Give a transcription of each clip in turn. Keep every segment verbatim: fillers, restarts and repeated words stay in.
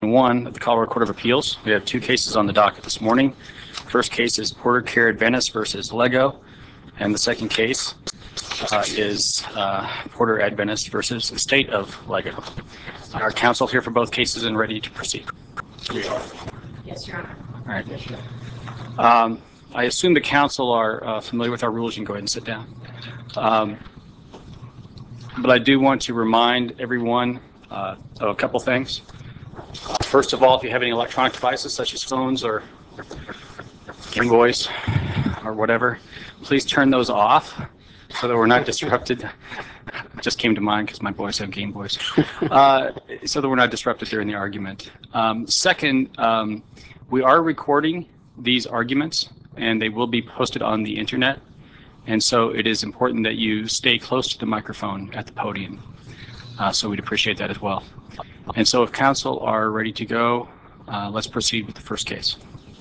One of the Colorado Court of Appeals. We have two cases on the docket this morning. First case is Porter Care Adventist versus Lego, and the second case uh, is uh, Porter Adventist versus Estate of Lego. Our counsel here for both cases and ready to proceed. Yes, Your Honor. All right. Um, I assume the counsel are uh, familiar with our rules. You can go ahead and sit down. Um, but I do want to remind everyone uh, of a couple things. Uh, first of all, if you have any electronic devices such as phones or Game Boys or whatever, please turn those off so that we're not disrupted. It just came to mind because my boys have Game Boys. Uh, so that we're not disrupted during the argument. Um, second, um, we are recording these arguments and they will be posted on the internet. And so it is important that you stay close to the microphone at the podium. Uh, so we'd appreciate that as well. And so if counsel are ready to go, uh, let's proceed with the first case.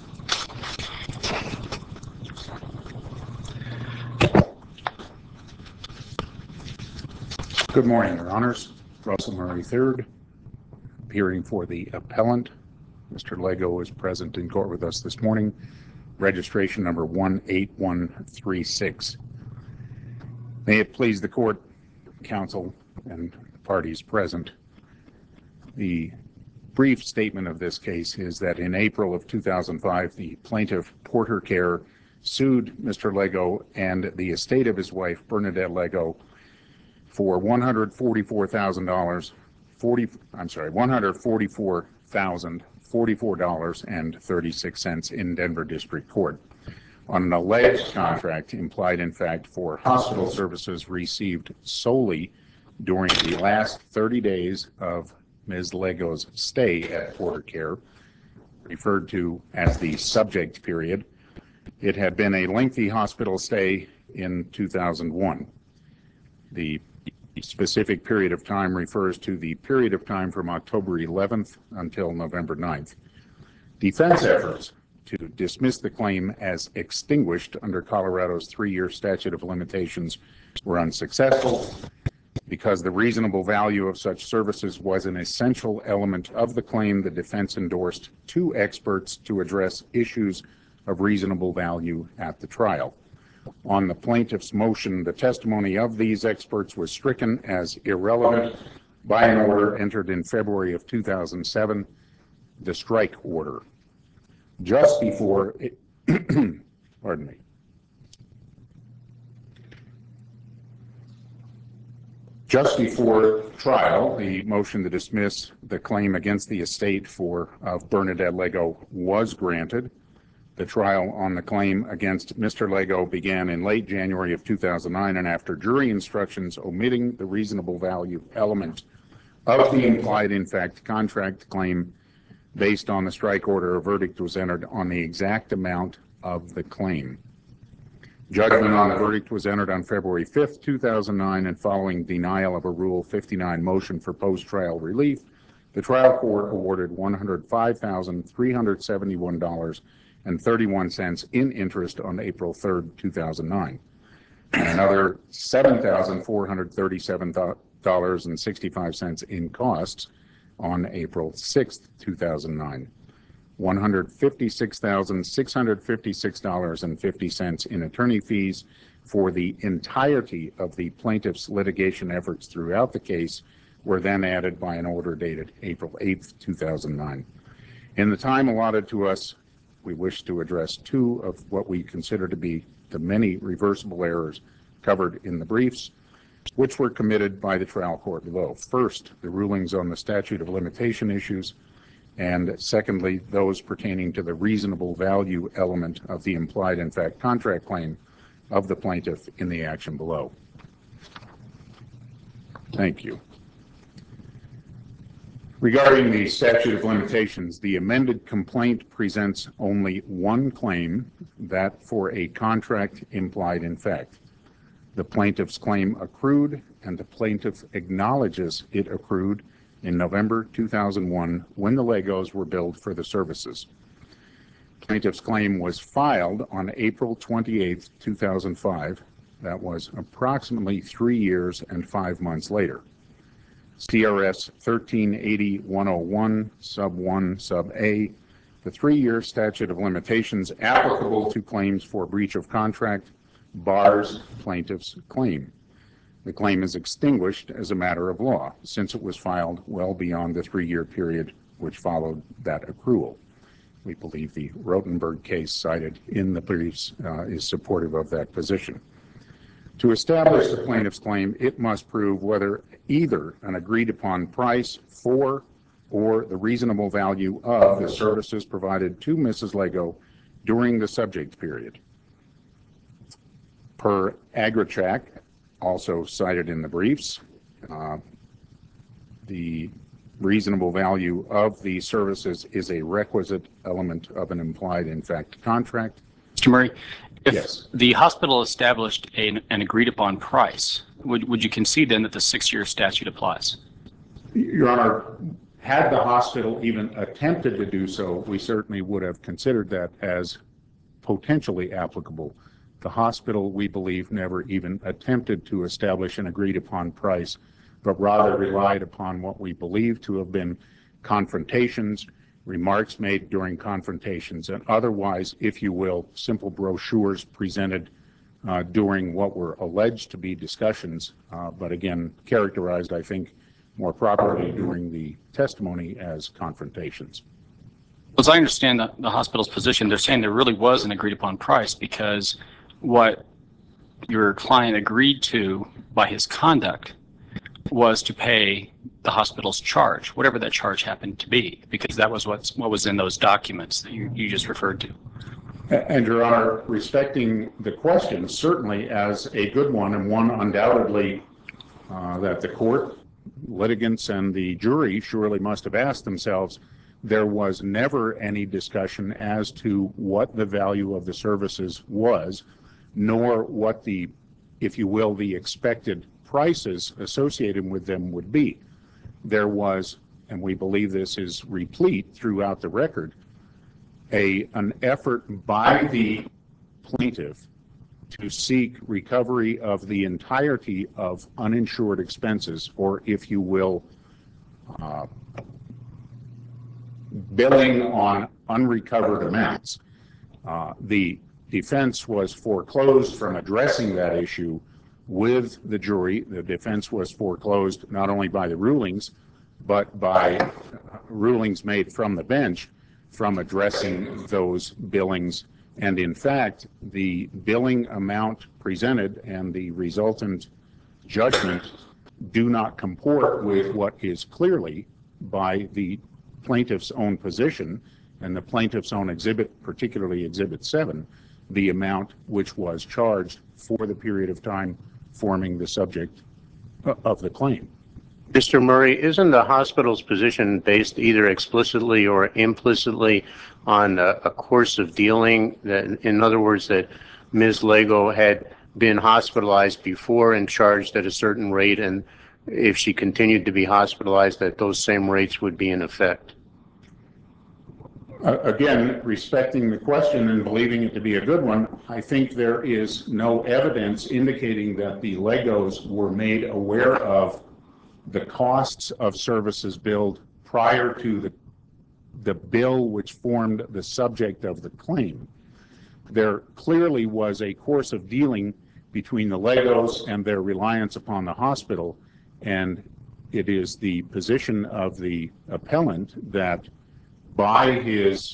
Good morning, Your Honors. Russell Murray the third, appearing for the appellant. Mister Lego is present in court with us this morning. Registration number one eight one three six. May it please the court, counsel, and parties present. The brief statement of this case is that in April of two thousand five, the plaintiff, Porter Care, sued Mister Lego and the estate of his wife, Bernadette Lego, for one hundred forty-four thousand dollars, forty, I'm sorry, one hundred forty-four thousand forty-four dollars and thirty-six cents in Denver District Court on an alleged contract implied in fact for hospital services received solely during the last thirty days of Miz Lego's stay at Porter Care, referred to as the subject period. It had been a lengthy hospital stay in two thousand one. The specific period of time refers to the period of time from October eleventh until November ninth. Defense efforts to dismiss the claim as extinguished under Colorado's three-year statute of limitations were unsuccessful because the reasonable value of such services was an essential element of the claim. The defense endorsed two experts to address issues of reasonable value at the trial. On the plaintiff's motion, the testimony of these experts was stricken as irrelevant by an order entered in February of two thousand seven, the strike order. Just before, it, pardon me, just before trial, the motion to dismiss the claim against the estate for of Bernadette Lego was granted. The trial on the claim against Mister Lego began in late January of two thousand nine, and after jury instructions omitting the reasonable value element of the implied in fact contract claim based on the strike order, a verdict was entered on the exact amount of the claim. Judgment on the verdict was entered on February fifth, two thousand nine, and following denial of a Rule fifty-nine motion for post-trial relief, the trial court awarded one hundred five thousand three hundred seventy-one dollars and thirty-one cents in interest on April third, two thousand nine, and another seven thousand four hundred thirty-seven dollars and sixty-five cents in costs on April sixth, two thousand nine, one hundred fifty-six thousand six hundred fifty-six dollars and fifty cents in attorney fees for the entirety of the plaintiff's litigation efforts throughout the case were then added by an order dated April eighth, two thousand nine. In the time allotted to us, we wish to address two of what we consider to be the many reversible errors covered in the briefs, which were committed by the trial court below. First, the rulings on the statute of limitation issues, and secondly, those pertaining to the reasonable value element of the implied in fact contract claim of the plaintiff in the action below. Thank you. Regarding the statute of limitations, the amended complaint presents only one claim, that for a contract implied in fact. The plaintiff's claim accrued, and the plaintiff acknowledges it accrued in November two thousand one when the Legos were billed for the services. Plaintiff's claim was filed on April twenty-eighth, two thousand five. That was approximately three years and five months later. C R S thirteen eighty dash one oh one, sub one, sub A, the three-year statute of limitations applicable to claims for breach of contract bars plaintiff's claim. The claim is extinguished as a matter of law, since it was filed well beyond the three-year period which followed that accrual. We believe the Rotenberg case cited in the briefs uh, is supportive of that position. To establish the plaintiff's claim, it must prove whether either an agreed-upon price for or the reasonable value of the services provided to Missus Lego during the subject period. Per Agritrac, also cited in the briefs, uh, the reasonable value of the services is a requisite element of an implied in fact contract. Mister Murray, if Yes. the hospital established an, an agreed upon price, would, would you concede then that the six-year statute applies? Your Honor, had the hospital even attempted to do so, we certainly would have considered that as potentially applicable. The hospital, we believe, never even attempted to establish an agreed upon price, but rather relied upon what we believe to have been confrontations, remarks made during confrontations, and otherwise, if you will, simple brochures presented uh, during what were alleged to be discussions, uh, but again, characterized, I think, more properly during the testimony as confrontations. As I understand the, the hospital's position, they're saying there really was an agreed upon price because what your client agreed to by his conduct was to pay the hospital's charge, whatever that charge happened to be, because that was what's, what was in those documents that you, you just referred to. And Your Honor, respecting the question, certainly as a good one, and one undoubtedly uh, that the court, litigants, and the jury surely must have asked themselves, there was never any discussion as to what the value of the services was, nor what the, if you will, the expected prices associated with them would be. There was, and we believe this is replete throughout the record, a, an effort by the plaintiff to seek recovery of the entirety of uninsured expenses, or if you will, uh, billing on unrecovered amounts. Uh, the defense was foreclosed from addressing that issue with the jury. The defense was foreclosed not only by the rulings, but by rulings made from the bench from addressing those billings. And in fact, the billing amount presented and the resultant judgment do not comport with what is clearly, by the plaintiff's own position and the plaintiff's own exhibit, particularly Exhibit seven, the amount which was charged for the period of time forming the subject of the claim. Mister Murray, isn't the hospital's position based either explicitly or implicitly on a, a course of dealing, that, in other words, that Miz Lego had been hospitalized before and charged at a certain rate, and if she continued to be hospitalized, that those same rates would be in effect? Uh, again, respecting the question and believing it to be a good one, I think there is no evidence indicating that the Legos were made aware of the costs of services billed prior to the, the bill which formed the subject of the claim. There clearly was a course of dealing between the Legos and their reliance upon the hospital, and it is the position of the appellant that by his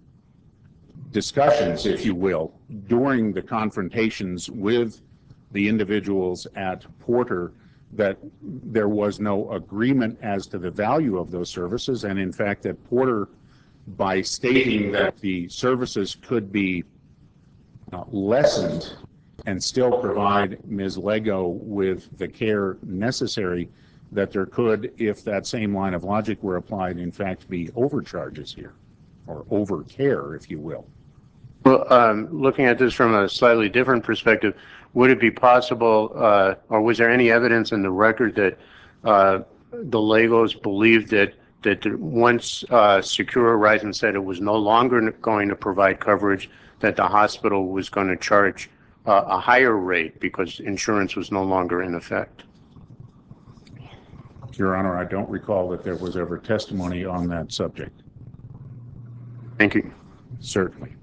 discussions, if you will, during the confrontations with the individuals at Porter, that there was no agreement as to the value of those services, and in fact that Porter, by stating that the services could be uh, lessened and still provide Miz Lego with the care necessary, that there could, if that same line of logic were applied, in fact be overcharges here, or overcare, if you will. Well, um, looking at this from a slightly different perspective, would it be possible, uh, or was there any evidence in the record that uh, the Legos believed that that once uh, Secure Horizon said it was no longer going to provide coverage, that the hospital was going to charge uh, a higher rate because insurance was no longer in effect? Your Honor, I don't recall that there was ever testimony on that subject. Thank you. Certainly.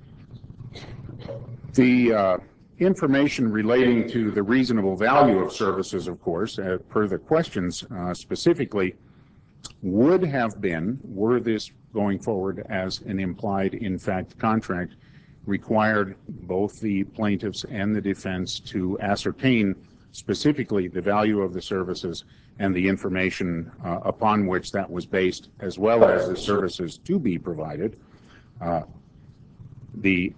The uh, information relating to the reasonable value of services, of course, uh, per the questions uh, specifically, would have been, were this going forward as an implied in fact contract, required both the plaintiffs and the defense to ascertain specifically the value of the services and the information uh, upon which that was based, as well as the services to be provided. Uh, the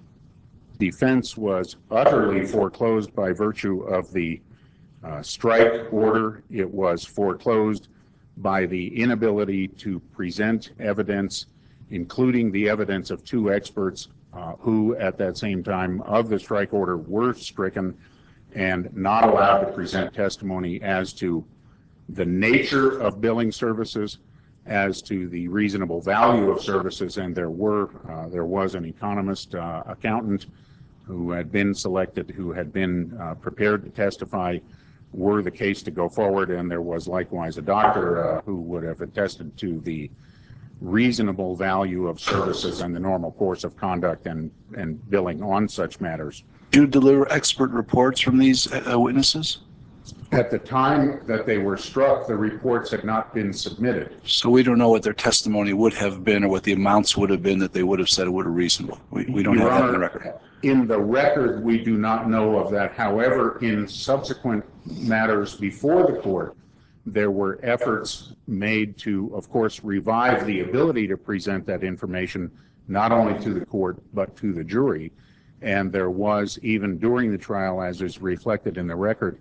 defense was utterly foreclosed by virtue of the uh, strike order. It was foreclosed by the inability to present evidence, including the evidence of two experts uh, who, at that same time of the strike order, were stricken and not allowed to present testimony as to the nature of billing services, as to the reasonable value of services. And there were, uh, there was an economist, uh, accountant who had been selected, who had been uh, prepared to testify were the case to go forward, and there was likewise a doctor uh, who would have attested to the reasonable value of services and the normal course of conduct and, and billing on such matters. Do you deliver expert reports from these uh, witnesses? At the time that they were struck, the reports had not been submitted. So we don't know what their testimony would have been or what the amounts would have been that they would have said were reasonable. We, we don't Your have that in the Honor, record. In the record, we do not know of that. However, in subsequent matters before the court, there were efforts made to, of course, revive the ability to present that information not only to the court but to the jury. And there was, even during the trial, as is reflected in the record,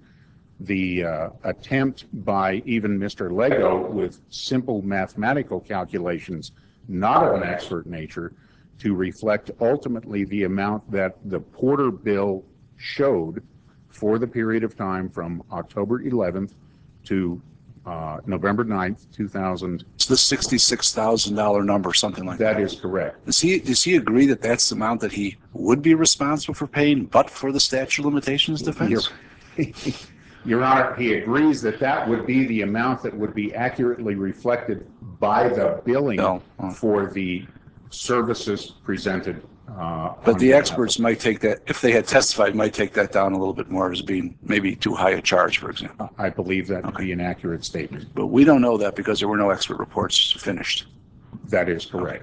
the uh, attempt by even Mister Lego with simple mathematical calculations, not of an expert nature, to reflect ultimately the amount that the Porter bill showed for the period of time from October eleventh to uh, November ninth, two thousand. It's the sixty-six thousand dollar number, something like that. That is correct. Does he, does he agree that that's the amount that he would be responsible for paying but for the statute of limitations defense? Your, Your Honor, he agrees that that would be the amount that would be accurately reflected by the billing No. Oh. for the services presented. Uh, But on the behalf experts of- might take that, if they had testified, might take that down a little bit more as being maybe too high a charge, for example. I believe that to Okay. be an accurate statement. But we don't know that because there were no expert reports finished. That is correct.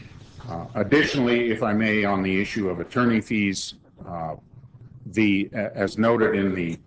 Uh, additionally, if I may, on the issue of attorney fees, uh, the, as noted in the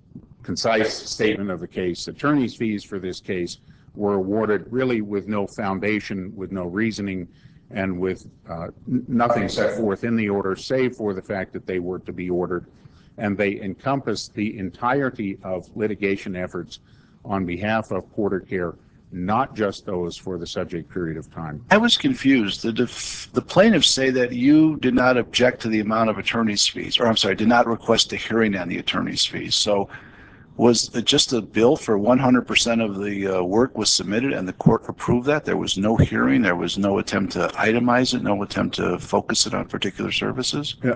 concise statement of the case, attorney's fees for this case were awarded really with no foundation, with no reasoning, and with uh, n- nothing set forth in the order, save for the fact that they were to be ordered. And they encompass the entirety of litigation efforts on behalf of Porter Care, not just those for the subject period of time. I was confused. The def- the plaintiffs say that you did not object to the amount of attorney's fees, or I'm sorry, did not request a hearing on the attorney's fees. So was it just a bill for one hundred percent of the uh, work was submitted and the court approved that? There was no hearing, there was no attempt to itemize it, no attempt to focus it on particular services? Yeah.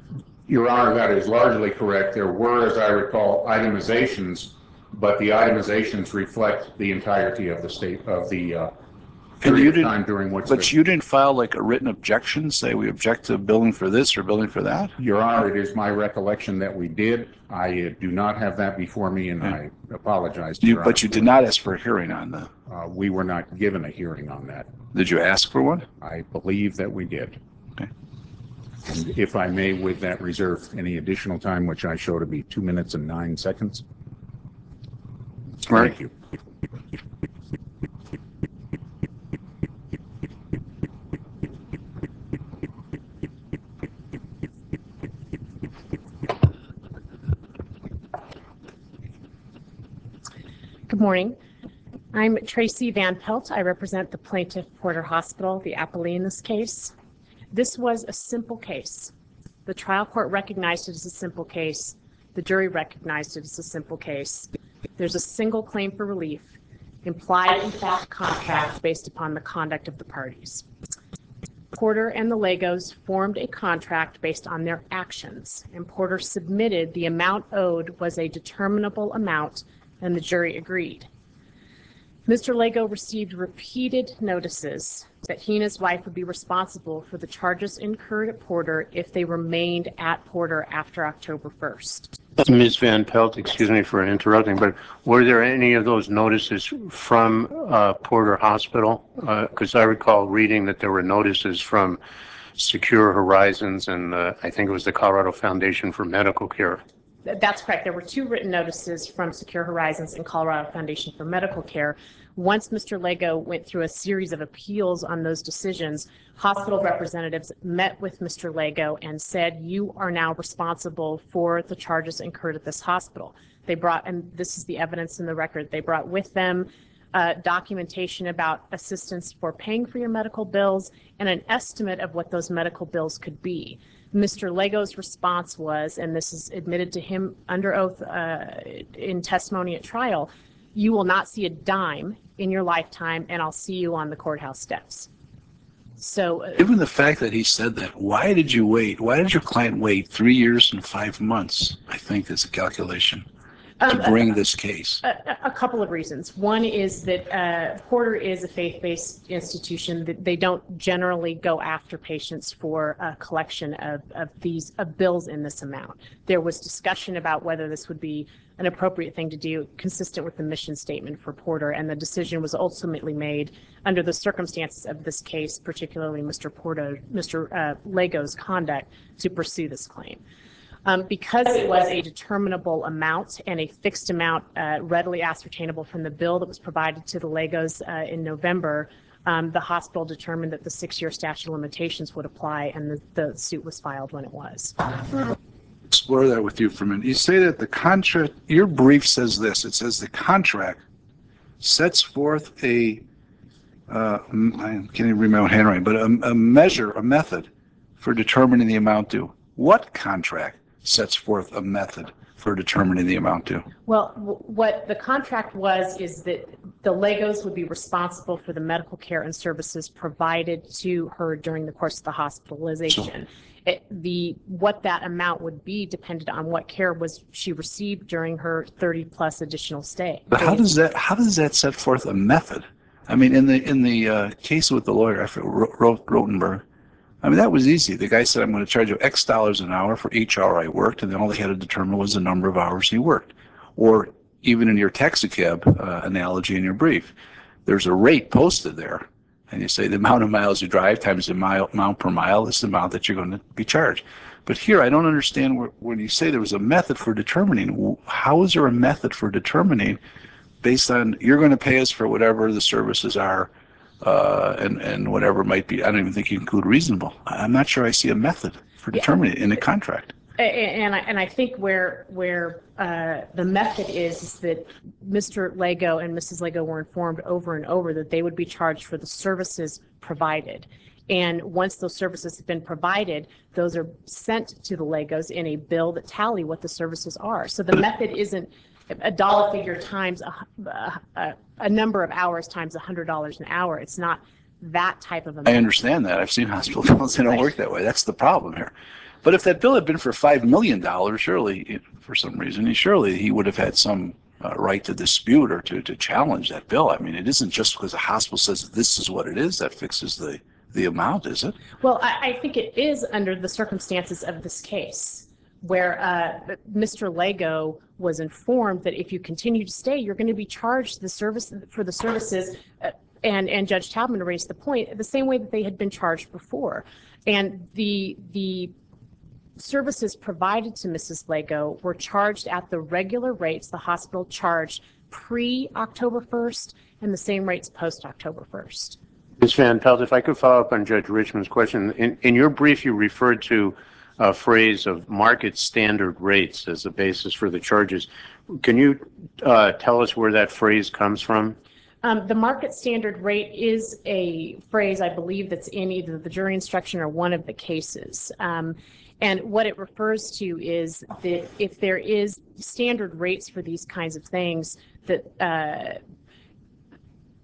Your Honor, that is largely correct. There were, as I recall, itemizations, but the itemizations reflect the entirety of the state of the uh, And period you of didn't, time during which. but the- you didn't file like a written objection, say we object to billing for this or billing for that? Your Honor, it is my recollection that we did. I uh, do not have that before me, and I apologize to You, Your Honor. but you did not ask for a hearing on the, Uh, we were not given a hearing on that. did you ask for one? I believe that we did. Okay. And if I may, with that reserve any additional time, which I show to be two minutes and nine seconds. Right. Thank you. Good morning. I'm Tracy Van Pelt. I represent the plaintiff Porter Hospital, the appellee in this case. This was a simple case. The trial court recognized it as a simple case. The jury recognized it as a simple case. There's a single claim for relief, implied in fact contract based upon the conduct of the parties. Porter and the Legos formed a contract based on their actions, and Porter submitted the amount owed was a determinable amount, and the jury agreed. Mister Lego received repeated notices that he and his wife would be responsible for the charges incurred at Porter if they remained at Porter after October first. Miz Van Pelt, excuse me for interrupting, but were there any of those notices from uh, Porter Hospital? Because I recall reading that there were notices from Secure Horizons and uh, I think it was the Colorado Foundation for Medical Care. That's correct. There were two written notices from Secure Horizons and Colorado Foundation for Medical Care. Once Mister Lego went through a series of appeals on those decisions, hospital representatives met with Mister Lego and said, you are now responsible for the charges incurred at this hospital. They brought, and this is the evidence in the record, they brought with them uh, documentation about assistance for paying for your medical bills and an estimate of what those medical bills could be. Mister Lego's response was, and this is admitted to him under oath uh, in testimony at trial, you will not see a dime in your lifetime, and I'll see you on the courthouse steps. So, uh, Given the fact that he said that, why did you wait? Why did your client wait three years and five months, I think is the calculation, to um, bring this case? A, a couple of reasons. One is that uh, Porter is a faith-based institution. That they don't generally go after patients for a collection of, of these of bills in this amount. There was discussion about whether this would be an appropriate thing to do, consistent with the mission statement for Porter, and the decision was ultimately made under the circumstances of this case, particularly Mister Porter, Mister Uh, Lego's conduct, to pursue this claim. Um, because it was a determinable amount and a fixed amount uh, readily ascertainable from the bill that was provided to the Legos uh, in November, um, the hospital determined that the six-year statute of limitations would apply, and the, the suit was filed when it was. Explore that with you for a minute. You say that the contract, your brief says this, it says the contract sets forth a, uh, I can't even read my own handwriting, but a, a measure, a method for determining the amount due. What contract sets forth a method for determining the amount due? Well, w- what the contract was is that the Legos would be responsible for the medical care and services provided to her during the course of the hospitalization. It, the what that amount would be depended on what care was she received during her thirty plus additional stay. But how does that how does that set forth a method? I mean, in the in the uh, case with the lawyer, I forget, Ro- Rotenberg, I mean, that was easy. The guy said, I'm going to charge you X dollars an hour for each hour I worked, and then all they had to determine was the number of hours he worked. Or even in your taxi cab uh, analogy in your brief, there's a rate posted there, and you say the amount of miles you drive times the mile, amount per mile is the amount that you're going to be charged. But here, I don't understand where, when you say there was a method for determining. How is there a method for determining based on you're going to pay us for whatever the services are, uh, and, and whatever might be? I don't even think you include reasonable. I'm not sure I see a method for determining it in a contract. And I, and I think where where uh, the method is, is that Mister Lego and Missus Lego were informed over and over that they would be charged for the services provided. And once those services have been provided, those are sent to the Legos in a bill that tally what the services are. So the method isn't a dollar figure times a, a, a number of hours times one hundred dollars an hour. It's not that type of a method. I understand that. I've seen hospital bills. They don't work that way. That's the problem here. But if that bill had been for five million dollars, surely, for some reason, surely he would have had some uh, right to dispute or to, to challenge that bill. I mean, it isn't just because the hospital says this is what it is that fixes the, the amount, is it? Well, I, I think it is under the circumstances of this case, where uh, Mister Lego was informed that if you continue to stay, you're going to be charged the service for the services. Uh, and, and Judge Taubman raised the point the same way that they had been charged before. And the the services provided to Missus Lego were charged at the regular rates the hospital charged pre-October first and the same rates post-October first. Miz Van Pelt, if I could follow up on Judge Richmond's question. In, in your brief, you referred to a phrase of market standard rates as a basis for the charges. Can you uh, tell us where that phrase comes from? Um, the market standard rate is a phrase, I believe, that's in either the jury instruction or one of the cases. Um, and what it refers to is that if there is standard rates for these kinds of things, that uh,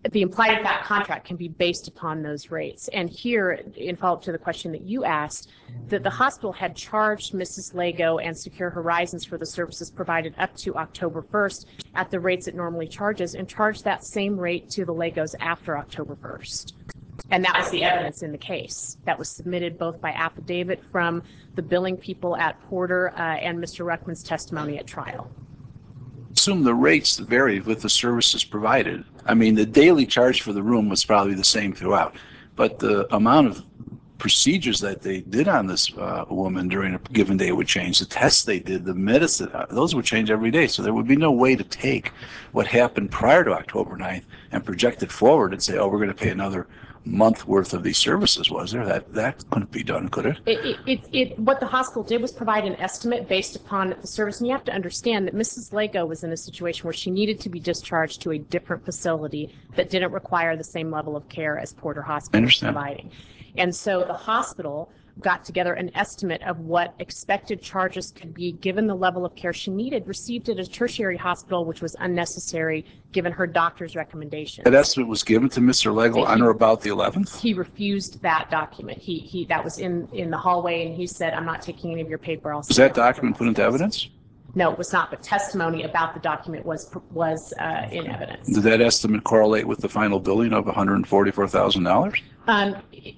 the implied in fact contract can be based upon those rates. And here, in follow-up to the question that you asked, that the hospital had charged Missus Lego and Secure Horizons for the services provided up to October first at the rates it normally charges, and charged that same rate to the Legos after October first. And that was the evidence in the case that was submitted both by affidavit from the billing people at Porter uh, and Mister Ruckman's testimony at trial. Assume the rates varied with the services provided. I mean, the daily charge for the room was probably the same throughout, but the amount of procedures that they did on this uh, woman during a given day would change. The tests they did, the medicine, uh, those would change every day. So there would be no way to take what happened prior to October ninth and project it forward and say, oh, we're going to pay another month worth of these services, was there? That that couldn't be done, could it? It, it, it, it, what the hospital did was provide an estimate based upon the service. And you have to understand that Missus Lego was in a situation where she needed to be discharged to a different facility that didn't require the same level of care as Porter Hospital was providing. And so the hospital got together an estimate of what expected charges could be given the level of care she needed, received at a tertiary hospital, which was unnecessary given her doctor's recommendations. That estimate was given to Mister Lego on or about the eleventh? He refused that document. He, he, that was in, in the hallway, and he said, I'm not taking any of your paper. I'll Was that document put into evidence? No, it was not, but testimony about the document was, was uh, in evidence. Did that estimate correlate with the final billing of one hundred forty-four thousand dollars? Um,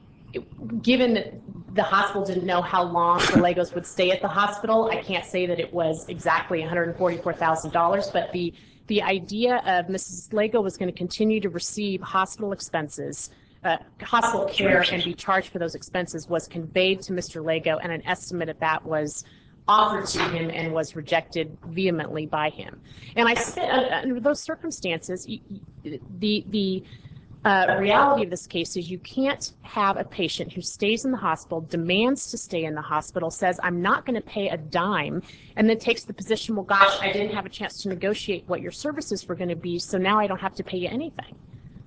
given that the hospital didn't know how long the Legos would stay at the hospital, I can't say that it was exactly one hundred forty-four thousand dollars, but the, the idea of Missus Lego was going to continue to receive hospital expenses, uh, hospital care, and be charged for those expenses was conveyed to Mister Lego, and an estimate of that was offered to him and was rejected vehemently by him. And I said, under those circumstances, the, the Uh, reality of this case is you can't have a patient who stays in the hospital, demands to stay in the hospital, says, I'm not going to pay a dime, and then takes the position, well, gosh, I didn't have a chance to negotiate what your services were going to be, so now I don't have to pay you anything.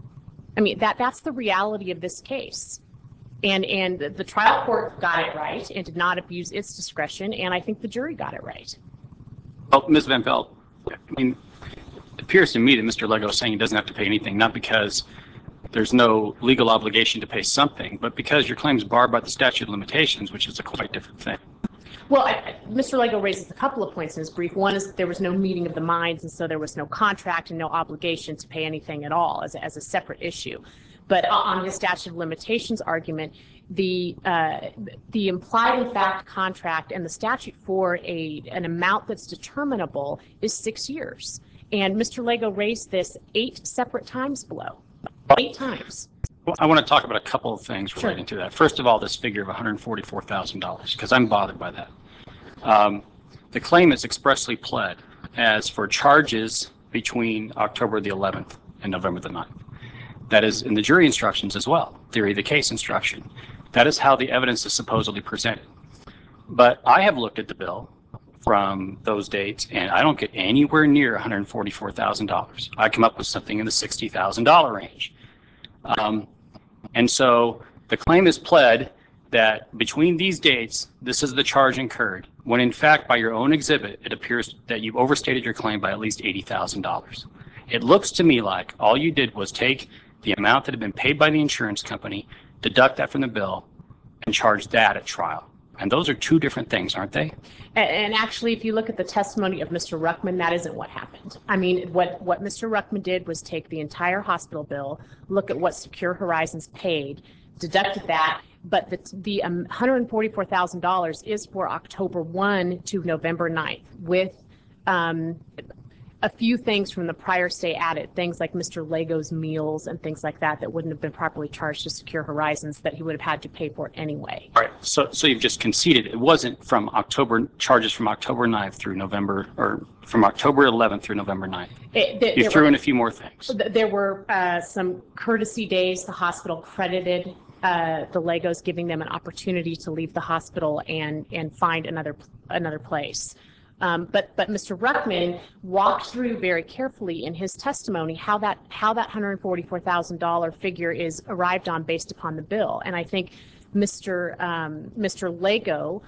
I mean, that that's the reality of this case. And, and the trial court got it right and did not abuse its discretion, and I think the jury got it right. Well, Miz Van Pelt, I mean, it appears to me that Mister Lego is saying he doesn't have to pay anything, not because there's no legal obligation to pay something, but because your claim is barred by the statute of limitations, which is a quite different thing. Well, I, Mister Lego raises a couple of points in his brief. One is that there was no meeting of the minds, and so there was no contract and no obligation to pay anything at all as a, as a separate issue. But on his statute of limitations argument, the uh, the implied in fact contract and the statute for a an amount that's determinable is six years. And Mister Lego raised this eight separate times below. Eight times. Well, I want to talk about a couple of things relating Sure. to that. First of all, this figure of one hundred forty-four thousand dollars, because I'm bothered by that. Um, the claim is expressly pled as for charges between October the eleventh and November the ninth. That is in the jury instructions as well, theory of the case instruction. That is how the evidence is supposedly presented. But I have looked at the bill from those dates, and I don't get anywhere near one hundred forty-four thousand dollars. I come up with something in the sixty thousand dollars range. Um, and so the claim is pled that between these dates, this is the charge incurred, when in fact, by your own exhibit, it appears that you've overstated your claim by at least eighty thousand dollars. It looks to me like all you did was take the amount that had been paid by the insurance company, deduct that from the bill, and charge that at trial. And those are two different things, aren't they? And actually, if you look at the testimony of Mister Ruckman, that isn't what happened. I mean, what, what Mister Ruckman did was take the entire hospital bill, look at what Secure Horizons paid, deducted that, but the, the um, one hundred forty-four thousand dollars is for October first to November ninth, with um, a few things from the prior stay added, things like Mister Lego's meals and things like that that wouldn't have been properly charged to Secure Horizons that he would have had to pay for anyway. All right, so so you've just conceded it wasn't from October, charges from October ninth through November, or from October eleventh through November ninth. It, th- You there threw were, in a few more things. th- There were uh, some courtesy days the hospital credited uh, the Legos, giving them an opportunity to leave the hospital and, and find another another place. Um, but but Mister Ruckman walked through very carefully in his testimony how that how that one hundred forty-four thousand dollars figure is arrived on based upon the bill. And I think Mister Um, Mister Lego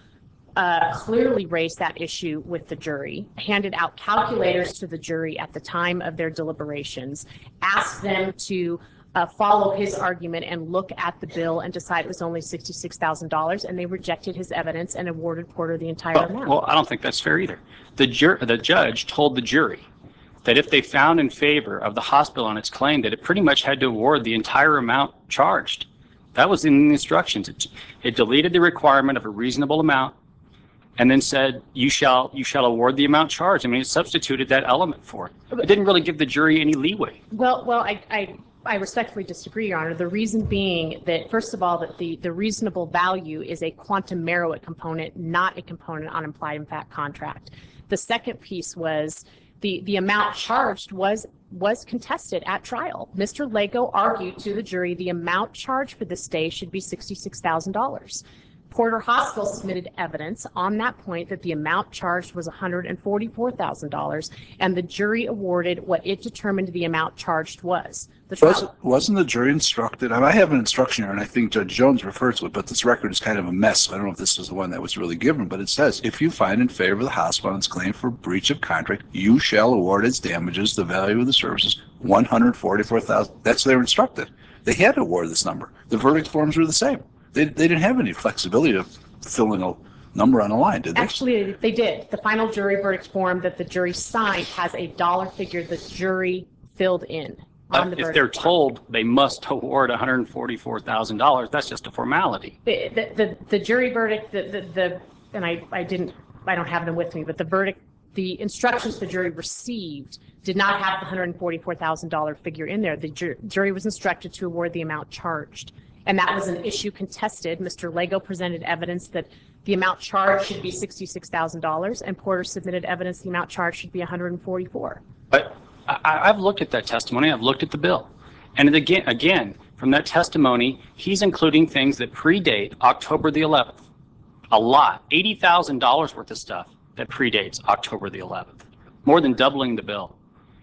uh, clearly raised that issue with the jury, handed out calculators to the jury at the time of their deliberations, asked them to uh, follow his argument and look at the bill and decide it was only sixty-six thousand dollars, and they rejected his evidence and awarded Porter the entire Well, amount. well, I don't think that's fair either. The jur- the judge told the jury that if they found in favor of the hospital on its claim, that it pretty much had to award the entire amount charged. That was in the instructions. It, it deleted the requirement of a reasonable amount and then said, you shall you shall award the amount charged. I mean, it substituted that element for it. It didn't really give the jury any leeway. Well, well, I, I, I respectfully disagree, Your Honor. The reason being that, first of all, that the, the reasonable value is a quantum merit component, not a component on implied in fact contract. The second piece was the, the amount charged was was contested at trial. Mister Lego argued to the jury the amount charged for this day should be sixty-six thousand dollars. Porter Hospital submitted evidence on that point that the amount charged was one hundred forty-four thousand dollars, and the jury awarded what it determined the amount charged was. The trial- Wasn't, wasn't the jury instructed? I have an instruction here, and I think Judge Jones refers to it, but this record is kind of a mess. So I don't know if this is the one that was really given, but it says, if you find in favor of the hospital on its claim for breach of contract, you shall award its damages, the value of the services, one hundred forty-four thousand dollars. That's what they were instructed. They had to award this number. The verdict forms were the same. They, they didn't have any flexibility to fill in a number on a line, did they? Actually, they did. The final jury verdict form that the jury signed has a dollar figure the jury filled in on the If verdict they're form. told they must award one hundred forty-four thousand dollars, that's just a formality. The, the, the, the jury verdict, the, the, the and I, I didn't, I don't have them with me, but the verdict, the instructions the jury received did not have the one hundred forty-four thousand dollars figure in there. The ju- jury was instructed to award the amount charged. And that was an issue contested. Mister Lego presented evidence that the amount charged should be sixty-six thousand dollars, and Porter submitted evidence the amount charged should be one hundred forty-four. But I, I've looked at that testimony. I've looked at the bill. And again, again, from that testimony, he's including things that predate October the eleventh. A lot, eighty thousand dollars worth of stuff that predates October the eleventh, more than doubling the bill.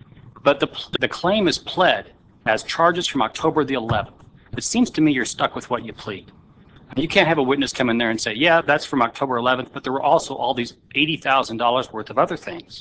But the, the claim is pled as charges from October the eleventh. It seems to me you're stuck with what you plead. You can't have a witness come in there and say, yeah, that's from October eleventh, but there were also all these eighty thousand dollars worth of other things.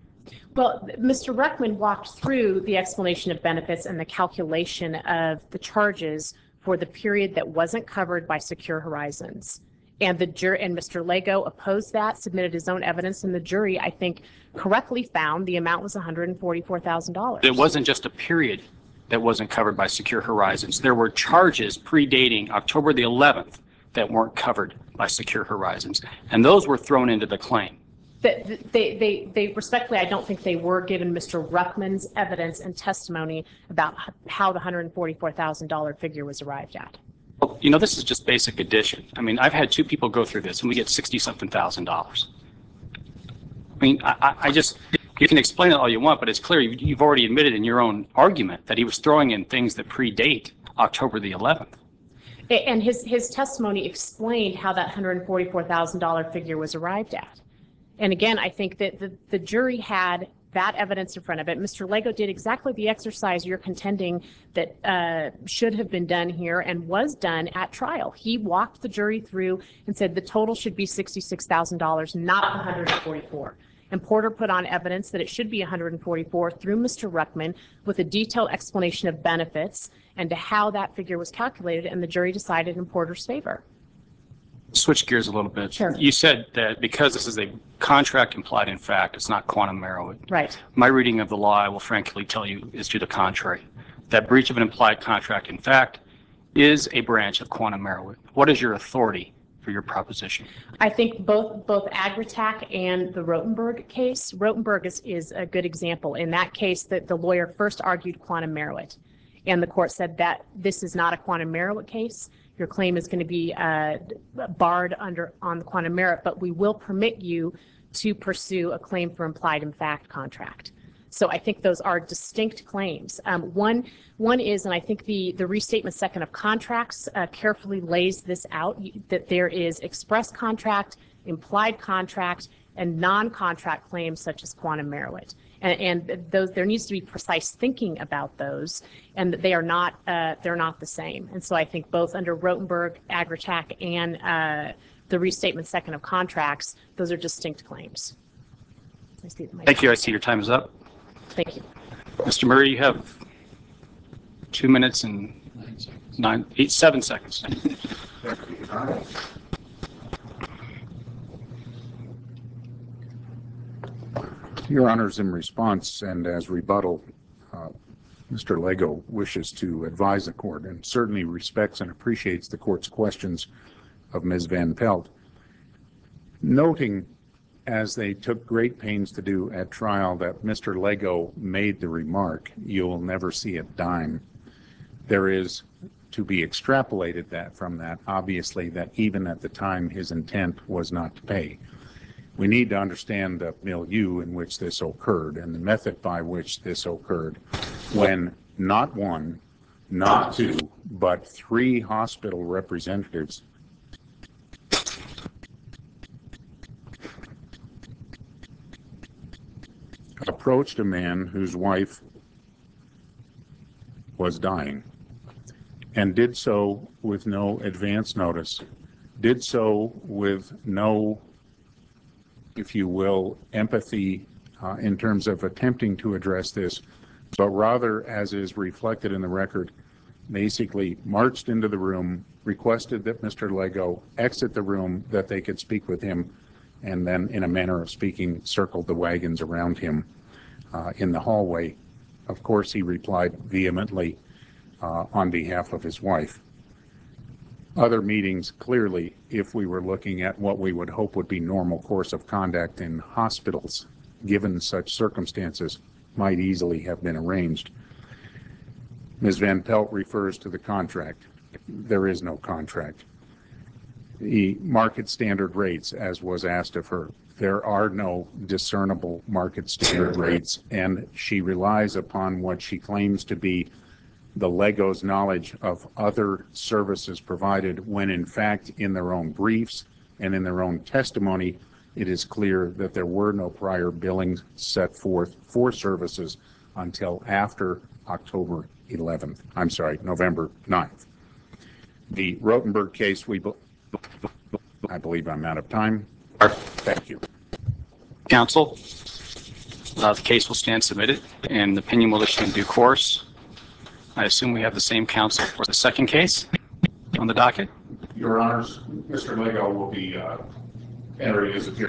Well, Mister Reckman walked through the explanation of benefits and the calculation of the charges for the period that wasn't covered by Secure Horizons. And the jury and Mister Lego opposed that, submitted his own evidence, and the jury, I think, correctly found the amount was one hundred forty-four thousand dollars. It wasn't just a period that wasn't covered by Secure Horizons. There were charges predating October the eleventh that weren't covered by Secure Horizons, and those were thrown into the claim. They, they, they, they respectfully, I don't think they were given Mister Ruckman's evidence and testimony about how the one hundred forty-four thousand dollars figure was arrived at. Well, you know, this is just basic addition. I mean, I've had two people go through this, and we get sixty-something thousand dollars. I mean, I, I just, you can explain it all you want, but it's clear you've already admitted in your own argument that he was throwing in things that predate October the eleventh. And his, his testimony explained how that one hundred forty-four thousand dollars figure was arrived at. And again, I think that the, the jury had that evidence in front of it. Mister Lego did exactly the exercise you're contending that uh, should have been done here and was done at trial. He walked the jury through and said the total should be sixty-six thousand dollars, not one hundred forty-four. And Porter put on evidence that it should be one hundred forty-four through Mister Ruckman with a detailed explanation of benefits and to how that figure was calculated, and the jury decided in Porter's favor. Switch gears a little bit. Sure. You said that because this is a contract implied in fact, it's not quantum merit. Right. My reading of the law, I will frankly tell you, is to the contrary. That breach of an implied contract in fact is a branch of quantum merit. What is your authority for your proposition? I think both both Agritac and the Rotenberg case, Rotenberg is, is a good example. In that case, that the lawyer first argued quantum merit, and the court said that this is not a quantum merit case. Your claim is going to be uh, barred under on the quantum merit, but we will permit you to pursue a claim for implied in fact contract. So I think those are distinct claims. Um, one, one is, and I think the, the restatement second of contracts uh, carefully lays this out, that there is express contract, implied contract, and non-contract claims such as quantum merit. And, and those, there needs to be precise thinking about those, and they are not, uh, they're not the same. And so I think both under Rotenberg, Agritac, and uh, the restatement second of contracts, those are distinct claims. I see that my- Thank you. I see your time is up. Thank you. Mister Murray, you have two minutes and nine, eight, seven seconds. Your Honors, in response and as rebuttal, uh, Mister Lego wishes to advise the court and certainly respects and appreciates the court's questions of Miz Van Pelt, noting, as they took great pains to do at trial, that Mister Lego made the remark, "You'll never see a dime." There is to be extrapolated that from that, obviously, that even at the time his intent was not to pay. We need to understand the milieu in which this occurred and the method by which this occurred when not one, not two, but three hospital representatives approached a man whose wife was dying and did so with no advance notice, did so with no, if you will, empathy uh, in terms of attempting to address this, but rather, as is reflected in the record, basically marched into the room, requested that Mister Lego exit the room, that they could speak with him, and then, in a manner of speaking, circled the wagons around him uh, in the hallway. Of course, he replied vehemently uh, on behalf of his wife. Other meetings, clearly, if we were looking at what we would hope would be normal course of conduct in hospitals, given such circumstances, might easily have been arranged. Miz Van Pelt refers to the contract. There is no contract. The market standard rates, as was asked of her, there are no discernible market standard rates, and she relies upon what she claims to be the Lego's knowledge of other services provided, when in fact in their own briefs and in their own testimony, it is clear that there were no prior billings set forth for services until after October eleventh. I'm sorry, November ninth. The Rotenberg case, we, be- I believe I'm out of time. Thank you. Counsel, uh, the case will stand submitted and the opinion will issue in due course. I assume we have the same counsel for the second case on the docket. Your Honors, Mister Lego will be uh, entering his appearance.